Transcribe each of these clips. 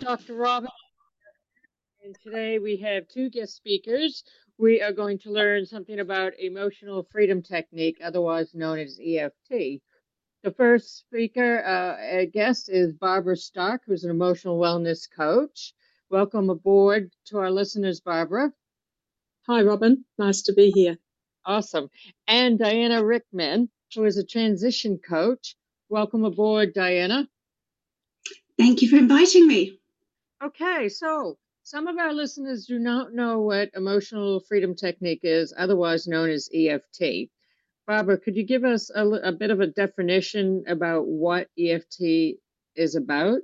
Dr. Robin, and today we have two guest speakers. We are going to learn something about emotional freedom technique, otherwise known as EFT. The first speaker, guest is Barbara Stark, who's an emotional wellness coach. Welcome aboard to our listeners, Barbara. Hi, Robin. Nice to be here. Awesome. And Diana Rickman, who is a transition coach. Welcome aboard, Diana. Thank you for inviting me. Okay, so some of our listeners do not know what emotional freedom technique is, otherwise known as EFT. Barbara, could you give us a bit of a definition about what EFT is about?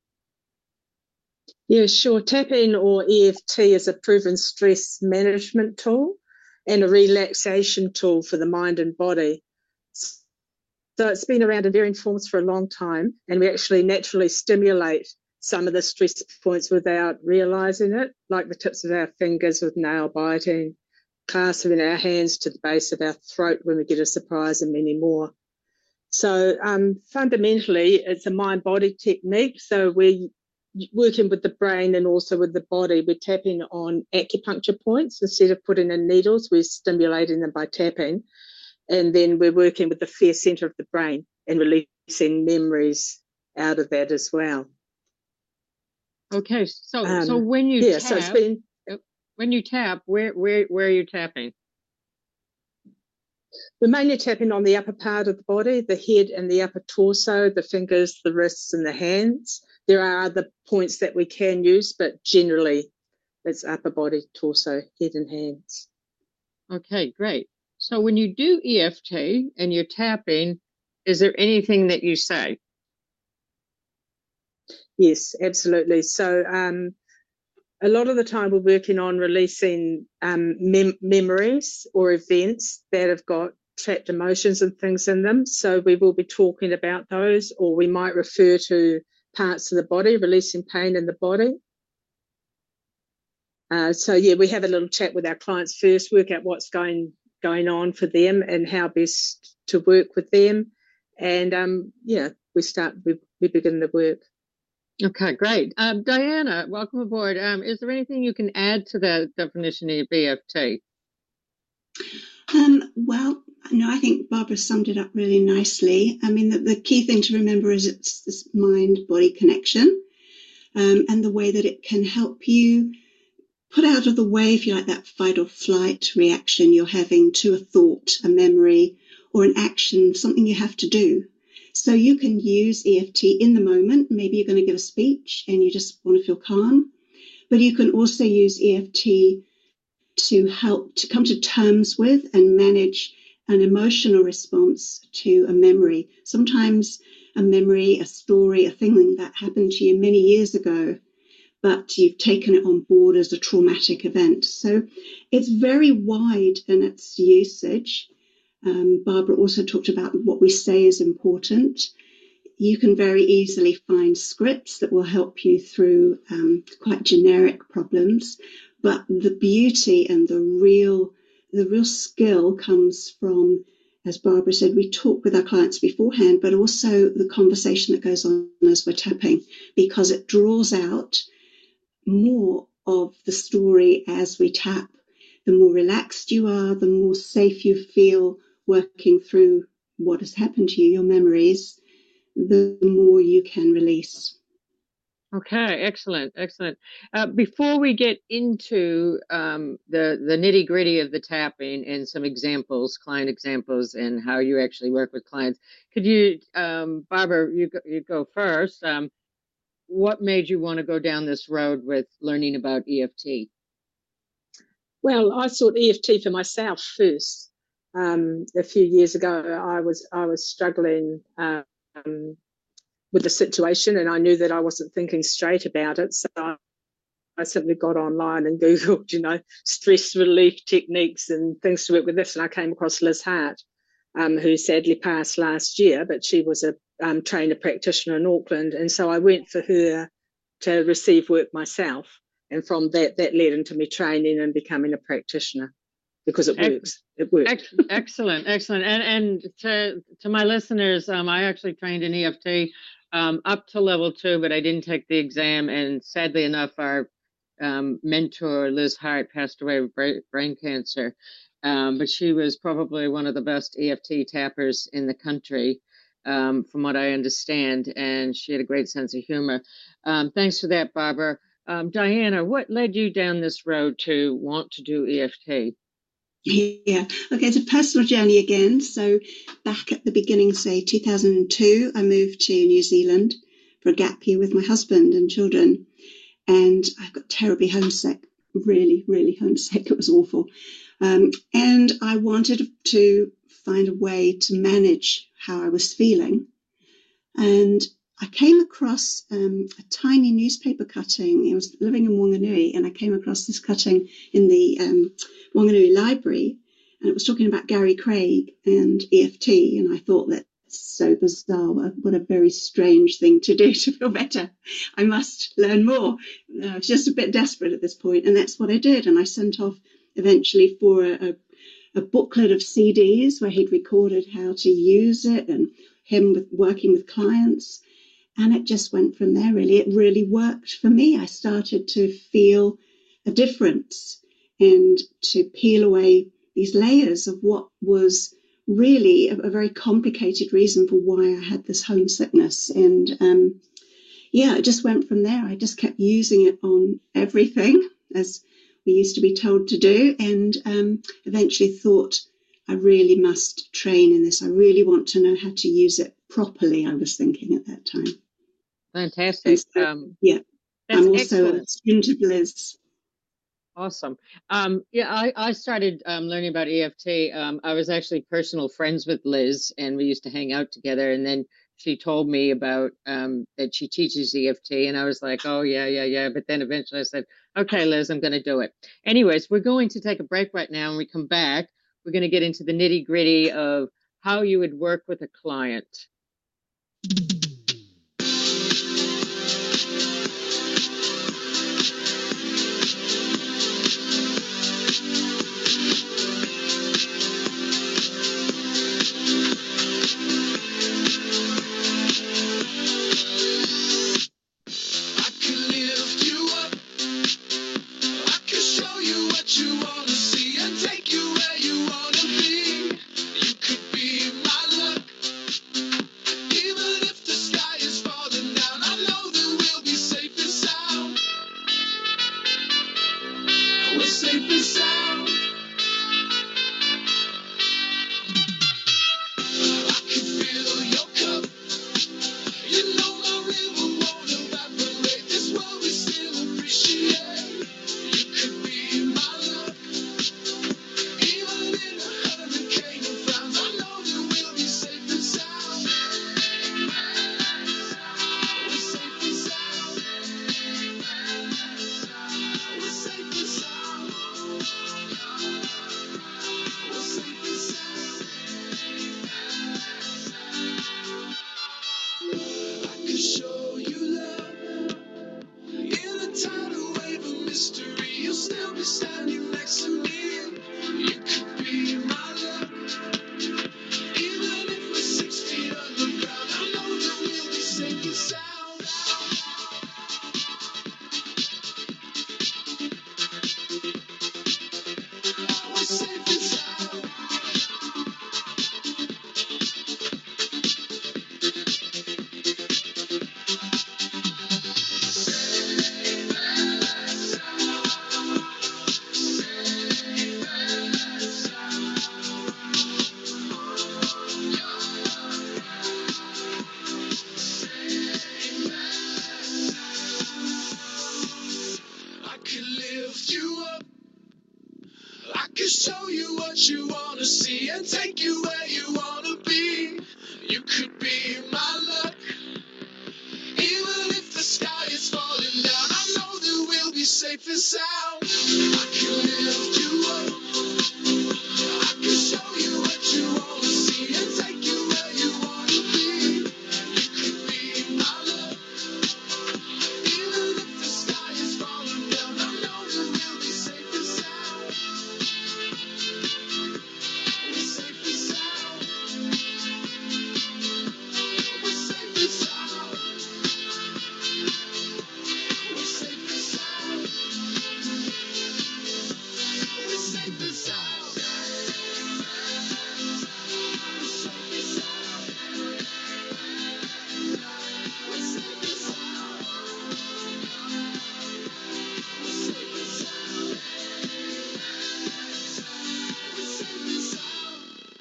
Yeah, sure. Tap-in or EFT is a proven stress management tool and a relaxation tool for the mind and body. So it's been around in varying forms for a long time, and we actually naturally stimulate some of the stress points without realizing it, like the tips of our fingers with nail biting, clasping our hands to the base of our throat when we get a surprise, and many more. So fundamentally, it's a mind-body technique. So we're working with the brain and also with the body. We're tapping on acupuncture points. Instead of putting in needles, we're stimulating them by tapping. And then we're working with the fear center of the brain and releasing memories out of that as well. Okay, so when you tap, so it's been, when you tap, where are you tapping? We're mainly tapping on the upper part of the body, the head and the upper torso, the fingers, the wrists and the hands. There are other points that we can use, but generally it's upper body, torso, head and hands. Okay, great. So when you do EFT and you're tapping, is there anything that you say? Yes, absolutely. So a lot of the time we're working on releasing memories or events that have got trapped emotions and things in them. So we will be talking about those, or we might refer to parts of the body, releasing pain in the body. We have a little chat with our clients first, work out what's going on for them and how best to work with them. And we begin the work. Okay, great. Diana, welcome aboard. Is there anything you can add to the definition of EFT? Well, no, I think Barbara summed it up really nicely. I mean, the key thing to remember is it's this mind-body connection, and the way that it can help you put out of the way, if you like, that fight or flight reaction you're having to a thought, a memory, or an action, something you have to do. So you can use EFT in the moment. Maybe you're going to give a speech and you just want to feel calm. But you can also use EFT to help to come to terms with and manage an emotional response to a memory. Sometimes a memory, a story, a thing that happened to you many years ago, but you've taken it on board as a traumatic event. So it's very wide in its usage. Barbara also talked about what we say is important. You can very easily find scripts that will help you through quite generic problems, but the beauty and the real skill comes from, as Barbara said, we talk with our clients beforehand, but also the conversation that goes on as we're tapping, because it draws out more of the story as we tap. The more relaxed you are, the more safe you feel working through what has happened to you, your memories, the more you can release. Okay, excellent. Before we get into the nitty gritty of the tapping and some examples, client examples, and how you actually work with clients, could you, Barbara, you go first. What made you want to go down this road with learning about EFT? Well, I sought EFT for myself first. A few years ago, I was struggling with the situation, and I knew that I wasn't thinking straight about it. So I simply got online and Googled, stress relief techniques and things to work with this. And I came across Liz Hart, who sadly passed last year, but she was a trainer practitioner in Auckland. And so I went for her to receive work myself. And from that led into me training and becoming a practitioner, because it works. It works. Excellent. And to my listeners, I actually trained in EFT up to level 2, but I didn't take the exam. And sadly enough, our mentor, Liz Hart, passed away with brain cancer. But she was probably one of the best EFT tappers in the country, from what I understand, and she had a great sense of humor. Thanks for that, Barbara. Diana, what led you down this road to want to do EFT? Yeah. Okay, it's a personal journey again. So back at the beginning, say 2002, I moved to New Zealand for a gap year with my husband and children. And I got terribly homesick, really, really homesick. It was awful. And I wanted to find a way to manage how I was feeling. And I came across a tiny newspaper cutting. I was living in Wanganui, and I came across this cutting in the Wanganui Library, and it was talking about Gary Craig and EFT. And I thought, that's so bizarre. What a very strange thing to do to feel better. I must learn more. I was just a bit desperate at this point, and that's what I did. And I sent off eventually for a booklet of CDs where he'd recorded how to use it and him working with clients. And it just went from there, really. It really worked for me. I started to feel a difference and to peel away these layers of what was really a very complicated reason for why I had this homesickness. And it just went from there. I just kept using it on everything, as we used to be told to do, and eventually thought, I really must train in this. I really want to know how to use it properly, I was thinking at that time. Fantastic. So, that's I'm also excellent. a student of Liz. Awesome. I started learning about EFT. I was actually personal friends with Liz, and we used to hang out together. And then she told me about that she teaches EFT, and I was like, oh, yeah. But then eventually I said, okay, Liz, I'm going to do it. Anyways, we're going to take a break right now. When we come back, we're going to get into the nitty gritty of how you would work with a client.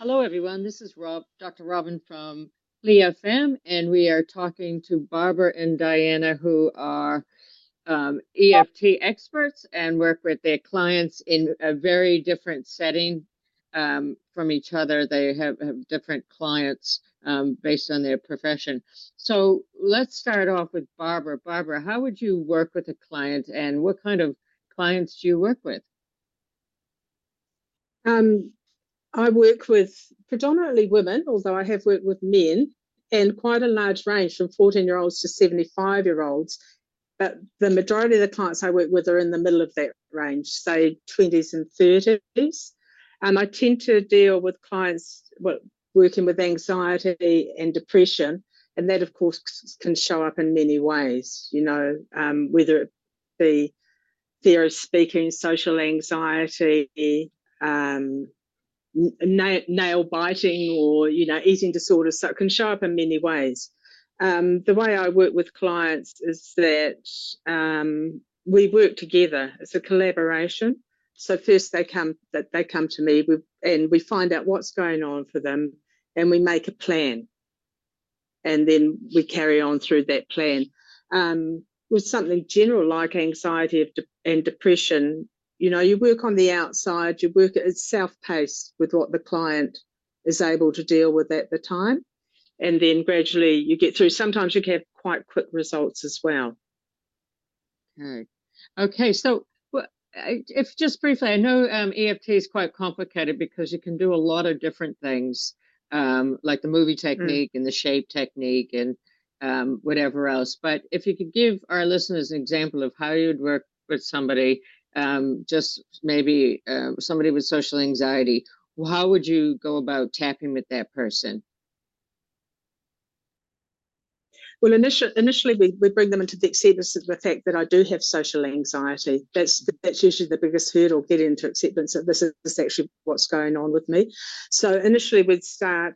Hello, everyone. This is Dr. Robin from Lee FM, and we are talking to Barbara and Diana, who are EFT experts and work with their clients in a very different setting from each other. They have different clients based on their profession. So let's start off with Barbara. Barbara, how would you work with a client, and what kind of clients do you work with? I work with predominantly women, although I have worked with men, and quite a large range from 14-year-olds to 75-year-olds. But the majority of the clients I work with are in the middle of that range, say 20s and 30s. I tend to deal with clients working with anxiety and depression, and that, of course, can show up in many ways, whether it be fear of speaking, social anxiety, nail biting, or eating disorders. So it can show up in many ways. The way I work with clients is that we work together. It's a collaboration. So first they come to me, and we find out what's going on for them, and we make a plan, and then we carry on through that plan. With something general like anxiety and depression, you work on the outside, it's self-paced with what the client is able to deal with at the time. And then gradually you get through. Sometimes you can have quite quick results as well. Okay. So if just briefly, I know EFT is quite complicated because you can do a lot of different things, like the movie technique and the shape technique and whatever else. But if you could give our listeners an example of how you'd work with somebody, just maybe somebody with social anxiety, how would you go about tapping with that person? Well, initially we bring them into the acceptance of the fact that I do have social anxiety. That's usually the biggest hurdle, getting into acceptance that this is actually what's going on with me. So initially we'd start.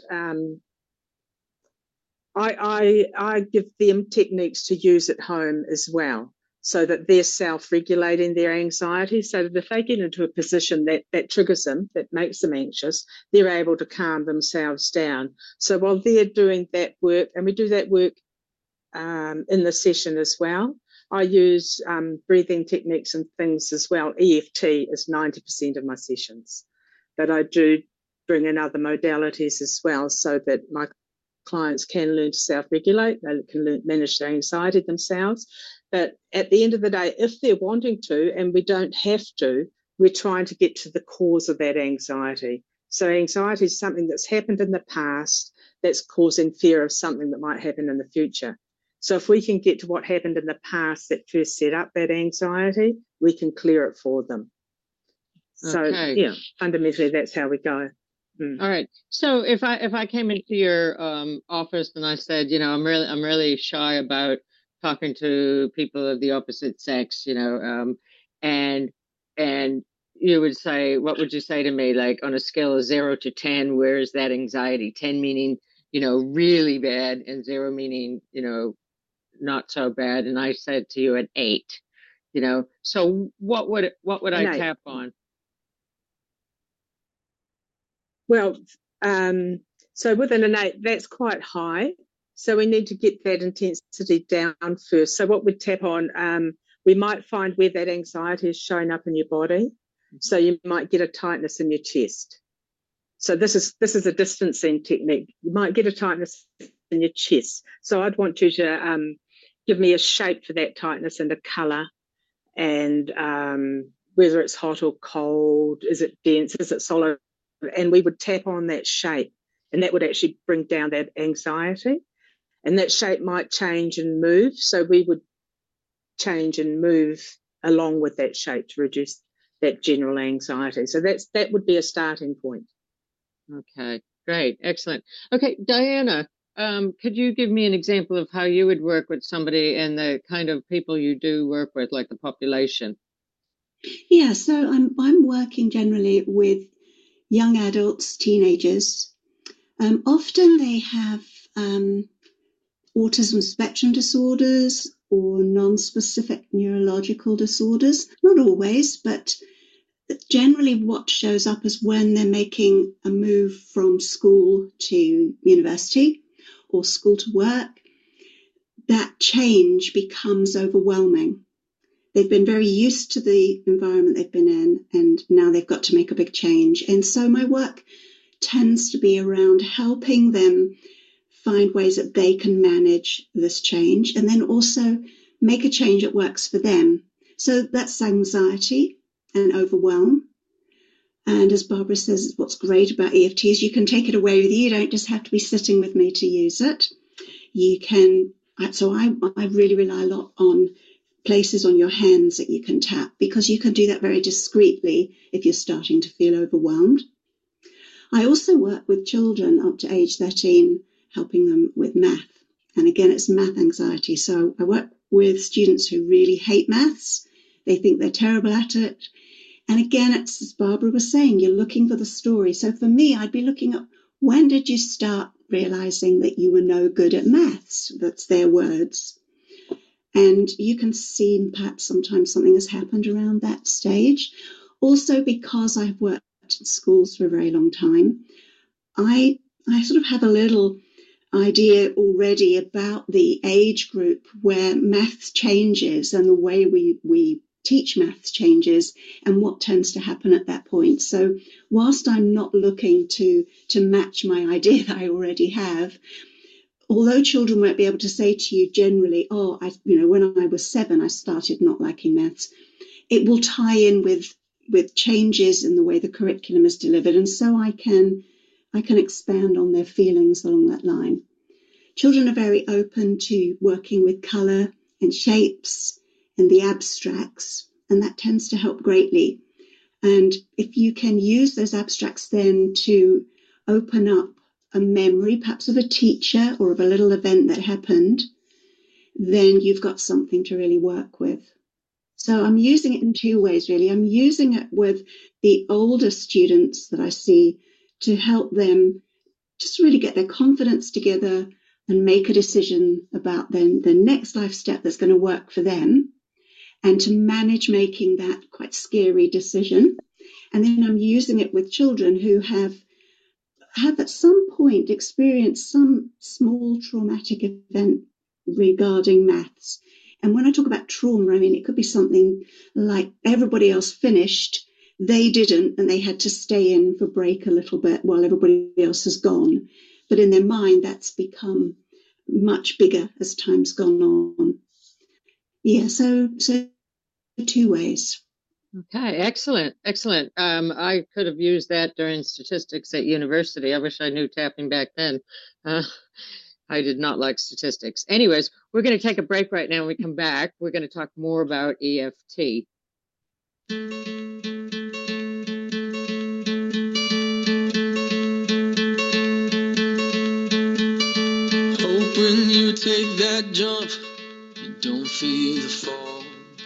I give them techniques to use at home as well, so that they're self-regulating their anxiety, so that if they get into a position that triggers them, that makes them anxious, they're able to calm themselves down. So while they're doing that work, and we do that work in the session as well, I use breathing techniques and things as well. EFT is 90% of my sessions, but I do bring in other modalities as well, so that my clients can learn to self-regulate, they can manage their anxiety themselves. But at the end of the day, if they're wanting to, and we don't have to, we're trying to get to the cause of that anxiety. So anxiety is something that's happened in the past that's causing fear of something that might happen in the future. So if we can get to what happened in the past that first set up that anxiety, we can clear it for them. So yeah, fundamentally that's how we go. All right. So if I came into your office and I said, I'm really shy about talking to people of the opposite sex, and you would say, what would you say to me? Like on a scale of 0 to 10, where is that anxiety? 10 meaning, really bad, and 0 meaning, not so bad. And I said to you an 8, so what would I tap on? Well, so with an 8, that's quite high. So we need to get that intensity down first. So what we tap on, we might find where that anxiety is showing up in your body. So you might get a tightness in your chest. So this is a distancing technique. You might get a tightness in your chest. So I'd want you to give me a shape for that tightness and a colour, and whether it's hot or cold, is it dense, is it solid? And we would tap on that shape, and that would actually bring down that anxiety. And that shape might change and move, so we would change and move along with that shape to reduce that general anxiety. So that would be a starting point. Okay, great, excellent. Okay, Diana, could you give me an example of how you would work with somebody and the kind of people you do work with, like the population? Yeah, so I'm working generally with young adults, teenagers. Often they have autism spectrum disorders or non-specific neurological disorders. Not always, but generally what shows up is when they're making a move from school to university or school to work, that change becomes overwhelming. They've been very used to the environment they've been in, and now they've got to make a big change. And so my work tends to be around helping them find ways that they can manage this change and then also make a change that works for them. So that's anxiety and overwhelm. And as Barbara says, what's great about EFT is you can take it away with you. You don't just have to be sitting with me to use it. You can, so I really rely a lot on places on your hands that you can tap, because you can do that very discreetly if you're starting to feel overwhelmed. I also work with children up to age 13, helping them with math. And again, it's math anxiety. So I work with students who really hate maths. They think they're terrible at it. And again, it's, as Barbara was saying, you're looking for the story. So for me, I'd be looking at, when did you start realizing that you were no good at maths? That's their words. And you can see perhaps sometimes something has happened around that stage. Also, because I've worked in schools for a very long time, I sort of have a little idea already about the age group where maths changes and the way we teach maths changes and what tends to happen at that point. So whilst I'm not looking to match my idea that I already have, although children won't be able to say to you generally, oh, when I was 7, I started not liking maths, it will tie in with changes in the way the curriculum is delivered. And so I can expand on their feelings along that line. Children are very open to working with colour and shapes and the abstracts, and that tends to help greatly. And if you can use those abstracts then to open up a memory, perhaps of a teacher or of a little event that happened, then you've got something to really work with. So I'm using it in 2 ways, really. I'm using it with the older students that I see to help them just really get their confidence together and make a decision about then the next life step that's going to work for them, and to manage making that quite scary decision. And then I'm using it with children who have at some point experienced some small traumatic event regarding maths. And when I talk about trauma, I mean, it could be something like everybody else finished, they didn't, and they had to stay in for break a little bit while everybody else has gone. But in their mind, that's become much bigger as time's gone on. Yeah, so 2 ways. Okay, excellent, excellent. I could have used that during statistics at university. I wish I knew tapping back then. I did not like statistics. Anyways, we're going to take a break right now. When we come back, we're going to talk more about EFT. Hope when you take that jump, you don't feel the fall.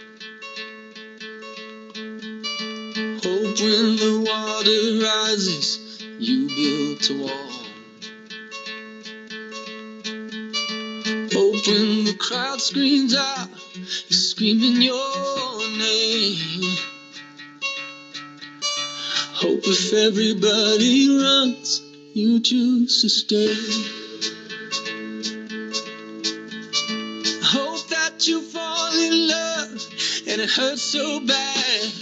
Hope when the water rises, you build a wall. Hope when the crowd screams out, you're screaming your name. Hope if everybody runs, you choose to stay. Hope that you fall in love and it hurts so bad.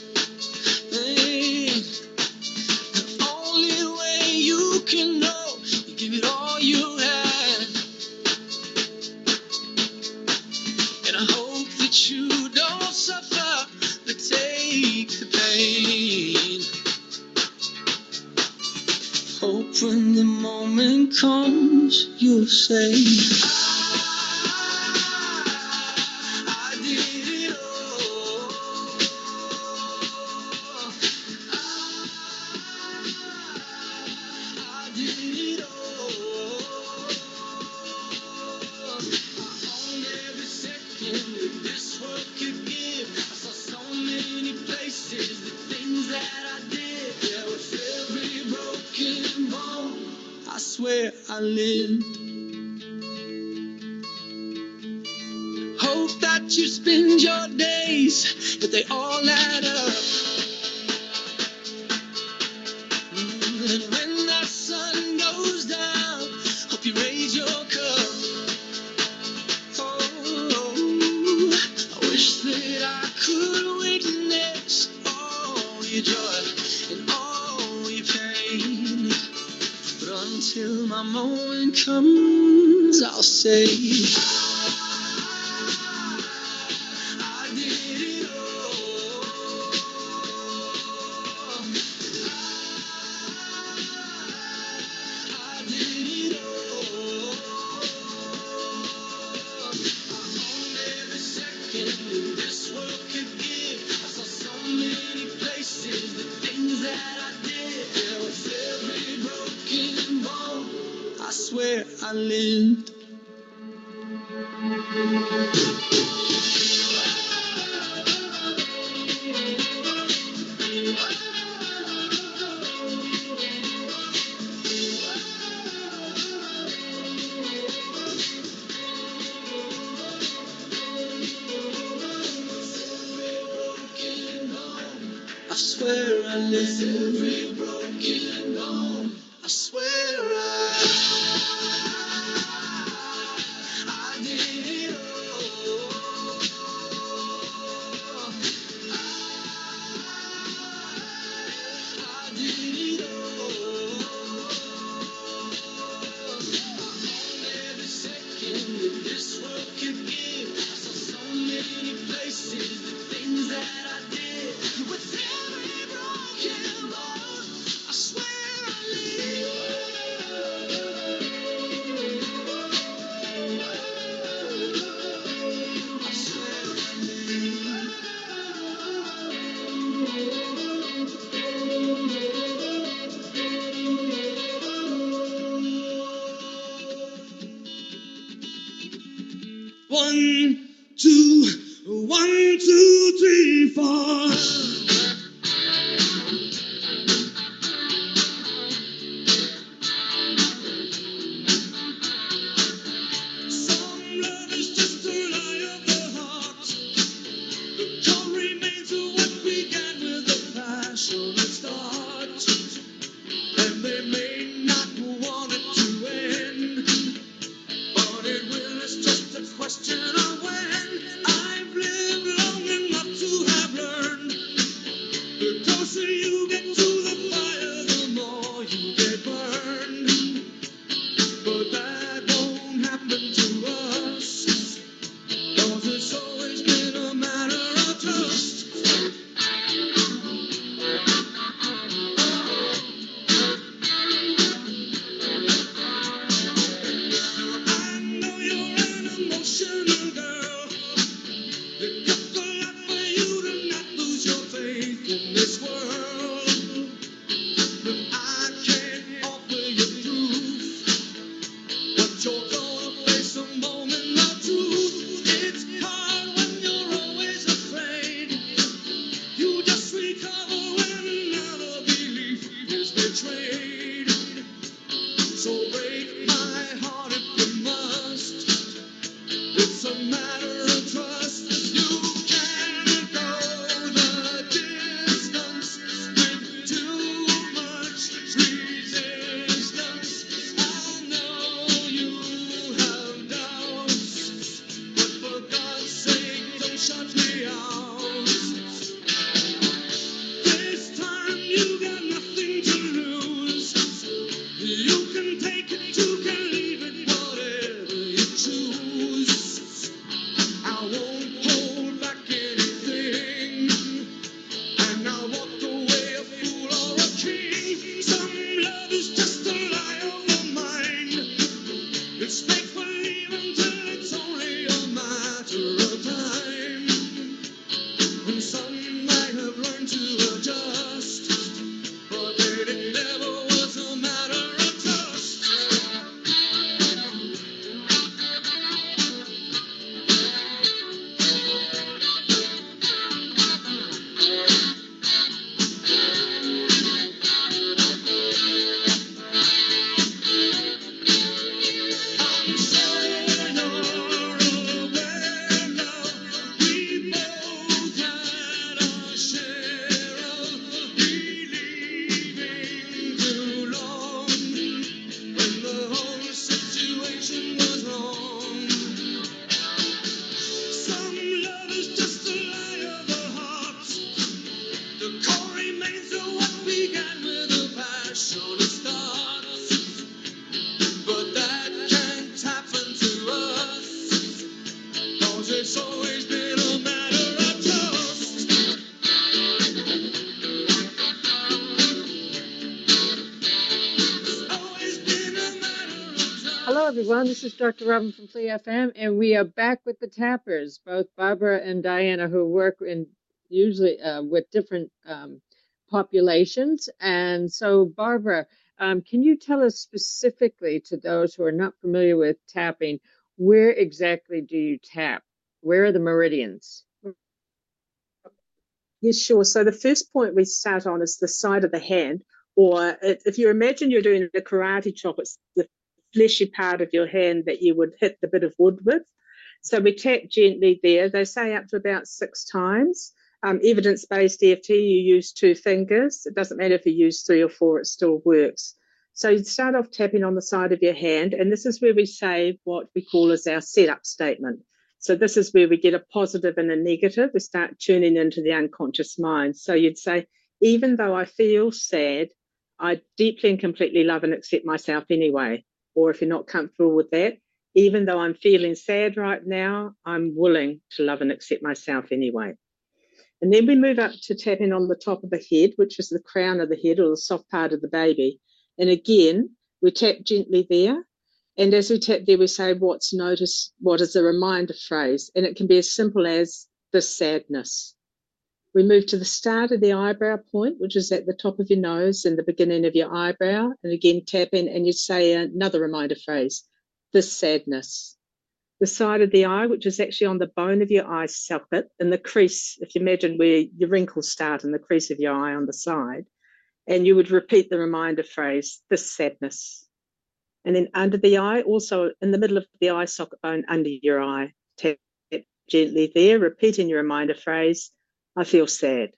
The only way you can know, you give it all you have. And I hope that you don't suffer, but take the pain. Hope when the moment comes, you'll say, I did it all. I did it all. I owned every second that this world could give. I saw so many places, the things that I did. Yeah, with every broken bone, I swear I lived. Hope that you spend your days, but they all add up. that I could witness all your joy and all your pain. But until my moment comes, I'll say I did it all. I did it all. I owned every second that this world could give. I saw so many places, the things that I did. There was every broken bone. I swear I lived. I swear I lived. Every broken bone. I swear I did it all. I did it all. Every second that this world could give. I saw so many places, the things that I did. With every broken bone, I swear I live. I swear One, two, 1, 2, 3, 4. Some love is just a lie of the heart. The core remains of what began with a passionate start. And they may not want it to end, but it will. It's just a question of when. I've lived long enough to have learned. The closer you get to the fire, the more you get burned. But that won't happen to us, 'cause it's always been a matter of trust. I know you're an emotional girl. It took a lot for you to not lose your faith in this world. But I can't offer you proof, but you're gonna face a moment of truth. It's hard when you're always afraid. You just recover when another belief is betrayed. So break my heart if you must. It's a matter of trust. You can go the distance with too much resistance. I know you have doubts, but for God's sake, don't shut me out. This time you got nothing to lose. You can take it, you can leave it, whatever you choose. I won't hold back anything, and I'll walk away a fool or a king. Some love is just a lie of the mind. It's make believe until it's only a matter of time. And some might have learned to adjust, but it never was a matter of trust. I'm sure you're aware now, we both had our share of everyone. This is Dr. Robin from Flea FM, and we are back with the tappers, both Barbara and Diana, who work in usually with different populations. And so, Barbara, can you tell us specifically, to those who are not familiar with tapping, where exactly do you tap? Where are the meridians? Yes, sure. So the first point we start on is the side of the hand, or if you imagine you're doing a karate chop, it's the fleshy part of your hand that you would hit the bit of wood with. So we tap gently there. They say up to about 6 times. Evidence-based EFT, you use 2 fingers. It doesn't matter if you use 3 or 4, it still works. So you start off tapping on the side of your hand, and this is where we say what we call as our setup statement. So this is where we get a positive and a negative. We start tuning into the unconscious mind. So you'd say, even though I feel sad, I deeply and completely love and accept myself anyway. Or if you're not comfortable with that, even though I'm feeling sad right now, I'm willing to love and accept myself anyway. And then we move up to tapping on the top of the head, which is the crown of the head or the soft part of the baby. And again, we tap gently there. And as we tap there, we say, what's noticed, what is a reminder phrase? And it can be as simple as the sadness. We move to the start of the eyebrow point, which is at the top of your nose and the beginning of your eyebrow. And again, tap in and you say another reminder phrase, the sadness. The side of the eye, which is actually on the bone of your eye socket, and the crease, if you imagine where your wrinkles start in the crease of your eye on the side. And you would repeat the reminder phrase, the sadness. And then under the eye, also in the middle of the eye socket bone under your eye, tap gently there, repeating your reminder phrase, I feel sad.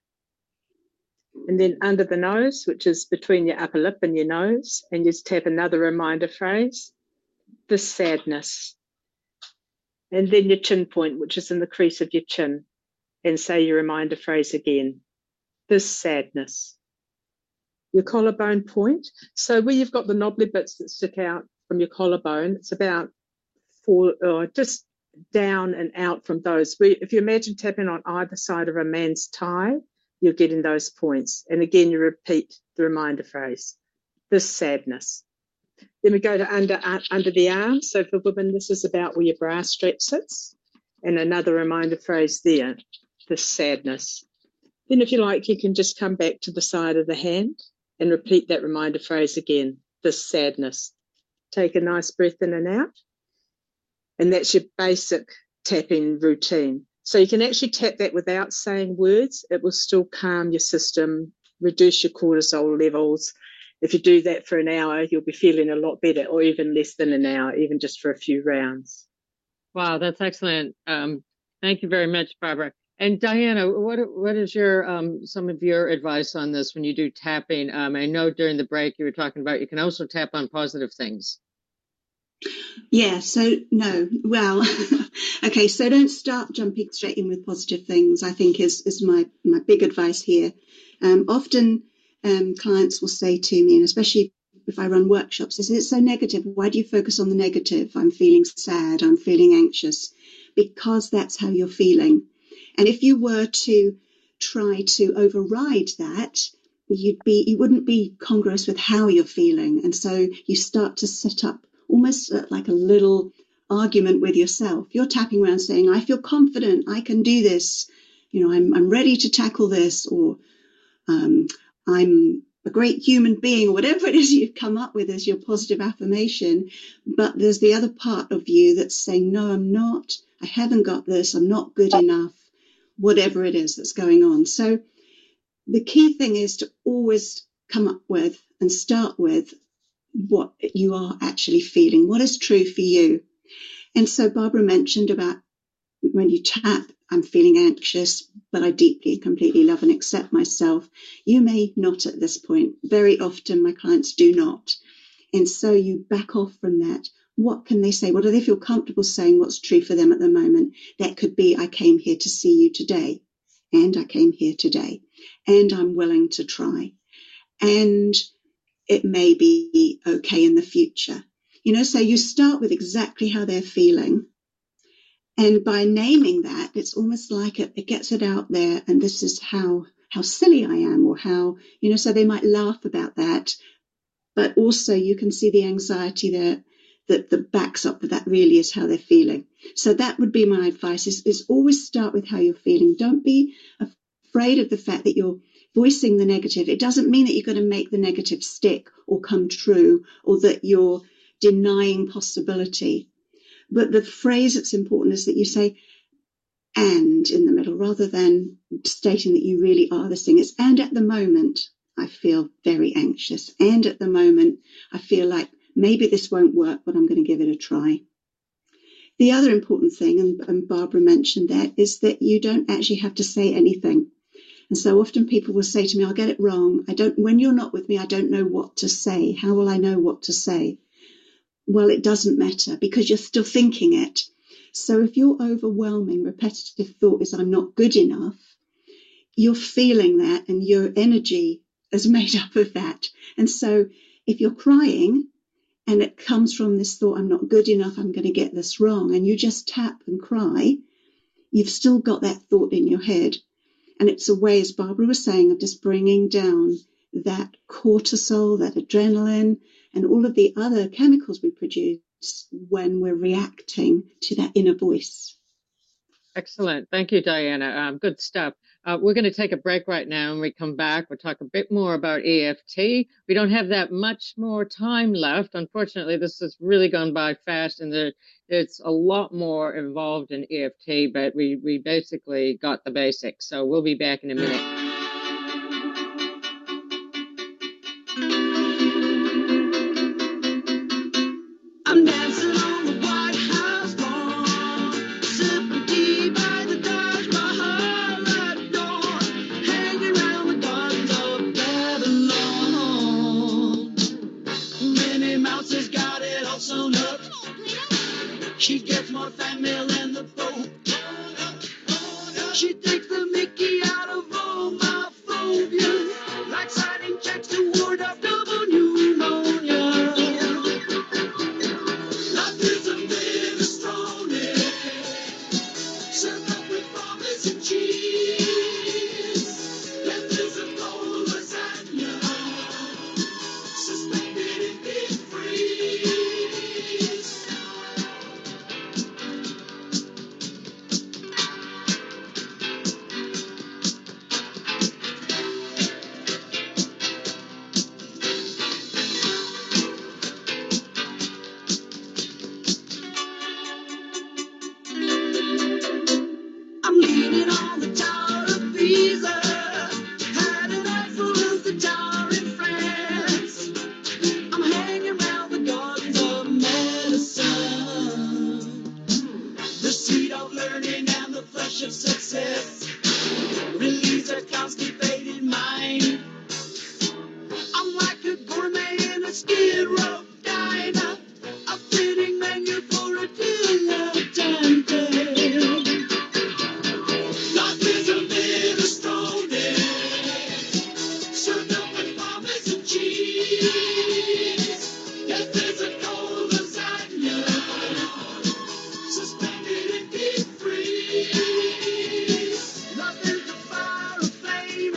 And then under the nose, which is between your upper lip and your nose, and you tap another reminder phrase, the sadness. And then your chin point, which is in the crease of your chin, and say your reminder phrase again, the sadness. Your collarbone point. So where you've got the knobbly bits that stick out from your collarbone, it's about 4, or just down and out from those. If you imagine tapping on either side of a man's tie, you're getting those points. And again, you repeat the reminder phrase, the sadness. Then we go to under the arm. So for women, this is about where your bra strap sits. And another reminder phrase there, the sadness. Then if you like, you can just come back to the side of the hand and repeat that reminder phrase again, the sadness. Take a nice breath in and out. And that's your basic tapping routine. So you can actually tap that without saying words. It will still calm your system, reduce your cortisol levels. If you do that for an hour, you'll be feeling a lot better, or even less than an hour, even just for a few rounds. Wow, that's excellent. Thank you very much, Barbara. And Diana, what is your some of your advice on this when you do tapping? I know during the break you were talking about you can also tap on positive things. Yeah, so no. Well, okay, so don't start jumping straight in with positive things, I think is my big advice here. Often clients will say to me, and especially if I run workshops, they say, it's so negative. Why do you focus on the negative? I'm feeling sad, I'm feeling anxious, because that's how you're feeling. And if you were to try to override that, you wouldn't be congruous with how you're feeling. And so you start to set up almost like a little argument with yourself. You're tapping around saying, I feel confident, I can do this. You know, I'm ready to tackle this, or I'm a great human being, or whatever it is you've come up with as your positive affirmation. But there's the other part of you that's saying, no, I'm not, I haven't got this, I'm not good enough, whatever it is that's going on. So the key thing is to always come up with and start with what you are actually feeling, what is true for you. And so Barbara mentioned about when you tap, I'm feeling anxious, but I deeply and completely love and accept myself. You may not at this point. Very often my clients do not. And so you back off from that. What can they say? What do they feel comfortable saying? What's true for them at the moment? That could be, I came here to see you today, and I came here today, and I'm willing to try. And it may be okay in the future. You know, so you start with exactly how they're feeling. And by naming that, it's almost like it gets it out there. And this is how silly I am, or how, you know, so they might laugh about that. But also you can see the anxiety there that backs up that really is how they're feeling. So that would be my advice, is always start with how you're feeling. Don't be afraid of the fact that you're voicing the negative. It doesn't mean that you're going to make the negative stick or come true, or that you're denying possibility. But the phrase that's important is that you say "and" in the middle, rather than stating that you really are this thing. It's "and at the moment I feel very anxious, and at the moment I feel like maybe this won't work, but I'm going to give it a try." The other important thing, and Barbara mentioned that, is that you don't actually have to say anything. And so often people will say to me, "I'll get it wrong. When you're not with me, I don't know what to say. How will I know what to say?" Well, it doesn't matter, because you're still thinking it. So if your overwhelming repetitive thought is "I'm not good enough," you're feeling that, and your energy is made up of that. And so if you're crying and it comes from this thought, "I'm not good enough, I'm going to get this wrong," and you just tap and cry, you've still got that thought in your head. And it's a way, as Barbara was saying, of just bringing down that cortisol, that adrenaline, and all of the other chemicals we produce when we're reacting to that inner voice. Excellent. Thank you, Diana. Good stuff. We're going to take a break right now, and we come back. We'll talk a bit more about EFT. We don't have that much more time left. Unfortunately, this has really gone by fast, and there's a lot more involved in EFT, but we basically got the basics. So we'll be back in a minute. I'm dancing on the White House lawn, sipping tea by the Taj Mahal at dawn, hanging around the gardens of Babylon. Minnie Mouse has got it all sewn up. She gets more fat mail than the Pope. She takes the Mickey out of all my phobias, like signing checks to ward off double pneumonia. Life is a minestrone, served up with Parmesan cheese. Death is a cold lasagna, suspended in deep freeze. I'm leaning on the Tower of Pisa, had an eyeful of the tower in France. I'm hanging round the gardens of medicine, the seed of learning and the flesh of success relieves a constipated mind. I'm like a gourmet in a skid row diner, a fitting menu for a dilettante. Life is a minestrone, served up with Parmesan cheese. Death is a cold lasagna, suspended in deep freeze. Love is the fire of flame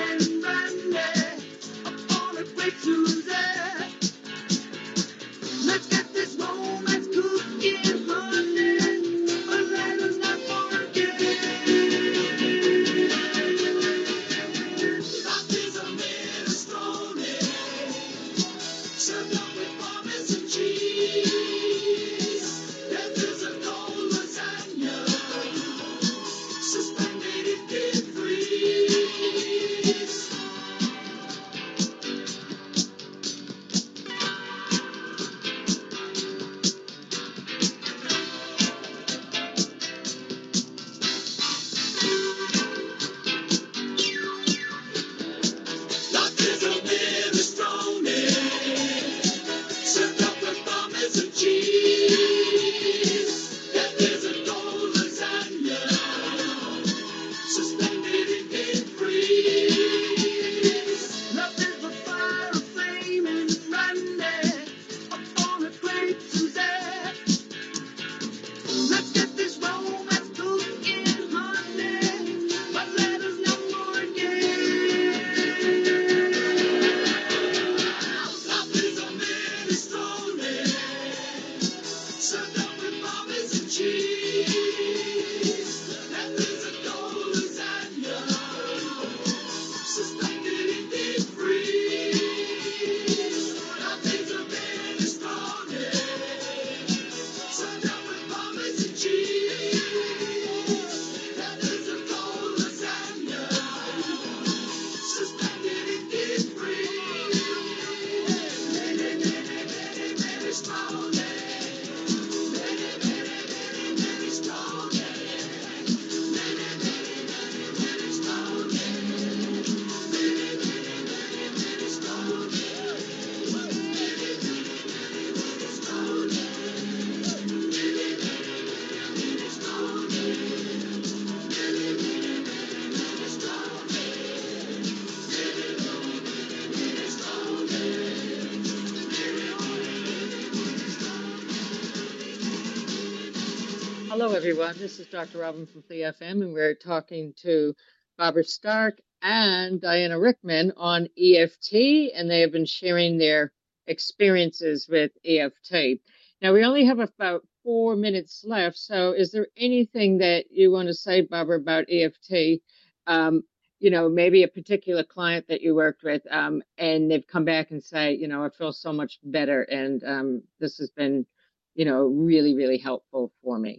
Hello, everyone. This is Dr. Robin from Plea FM, and we're talking to Barbara Stark and Diana Rickman on EFT, and they have been sharing their experiences with EFT. Now, we only have about 4 minutes left, so is there anything that you want to say, Barbara, about EFT? Maybe a particular client that you worked with, and they've come back and say, I feel so much better, and this has been, really, really helpful for me.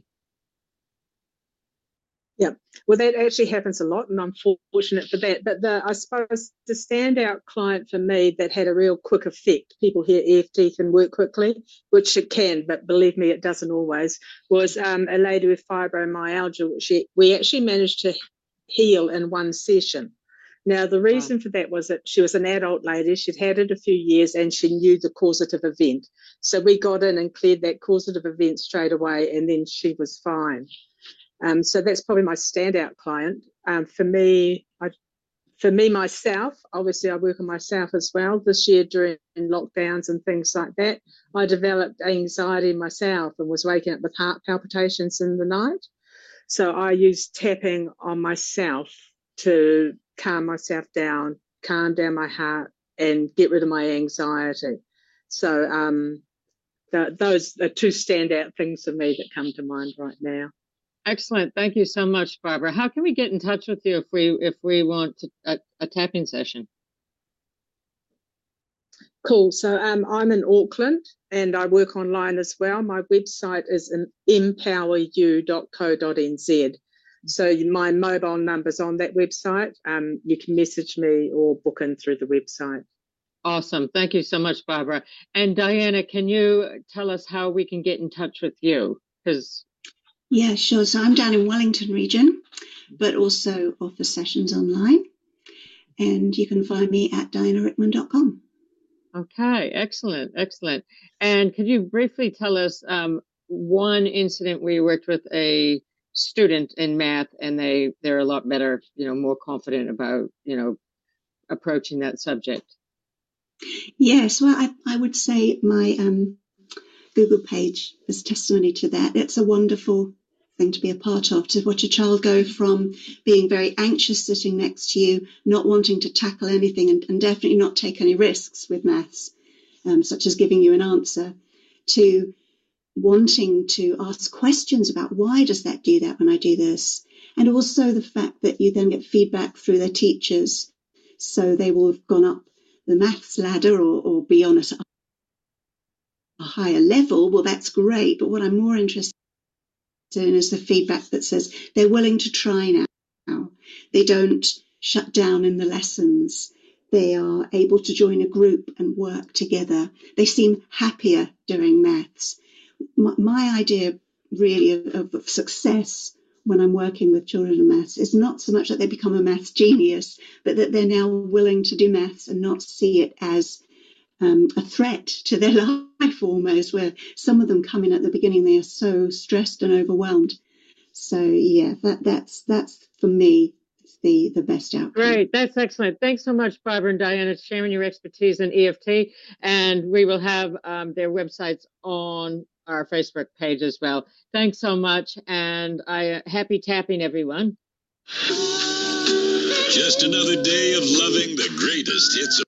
Yeah, well, that actually happens a lot, and I'm fortunate for that. But I suppose the standout client for me that had a real quick effect, people hear EFT can work quickly, which it can, but believe me, it doesn't always, was a lady with fibromyalgia, which we actually managed to heal in one session. Now, the reason for that was that she was an adult lady, she'd had it a few years, and she knew the causative event. So we got in and cleared that causative event straight away, and then she was fine. So that's probably my standout client. For me, myself, obviously I work on myself as well. This year during lockdowns and things like that, I developed anxiety myself and was waking up with heart palpitations in the night. So I used tapping on myself to calm myself down, calm down my heart, and get rid of my anxiety. So those are two standout things for me that come to mind right now. Excellent. Thank you so much, Barbara. How can we get in touch with you if we want a tapping session? Cool. So I'm in Auckland and I work online as well. My website is empoweryou.co.nz. So my mobile number's on that website. You can message me or book in through the website. Awesome. Thank you so much, Barbara. And Diana, can you tell us how we can get in touch with you? Yeah, sure. So I'm down in Wellington region, but also offer sessions online. And you can find me at dianarickman.com. Okay, excellent, excellent. And could you briefly tell us one incident where you worked with a student in math and they're a lot better, more confident about, approaching that subject? Yes, well, I would say my Google page is testimony to that. It's a wonderful thing to be a part of, to watch a child go from being very anxious sitting next to you, not wanting to tackle anything and definitely not take any risks with maths, such as giving you an answer, to wanting to ask questions about why does that do that when I do this? And also the fact that you then get feedback through their teachers. So they will have gone up the maths ladder or be on a higher level. Well, that's great. But what I'm more interested in is the feedback that says they're willing to try now. They don't shut down in the lessons. They are able to join a group and work together. They seem happier doing maths. My idea really of success when I'm working with children in maths is not so much that they become a maths genius, but that they're now willing to do maths and not see it as a threat to their life almost, where some of them come in at the beginning, they are so stressed and overwhelmed. So yeah, that's for me the best outcome. Great, that's excellent. Thanks so much, Barbara and Diana, sharing your expertise in EFT, and we will have their websites on our Facebook page as well. Thanks so much, and happy tapping, everyone. Just another day of loving the greatest hits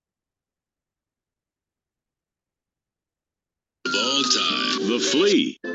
of all time. The Flea.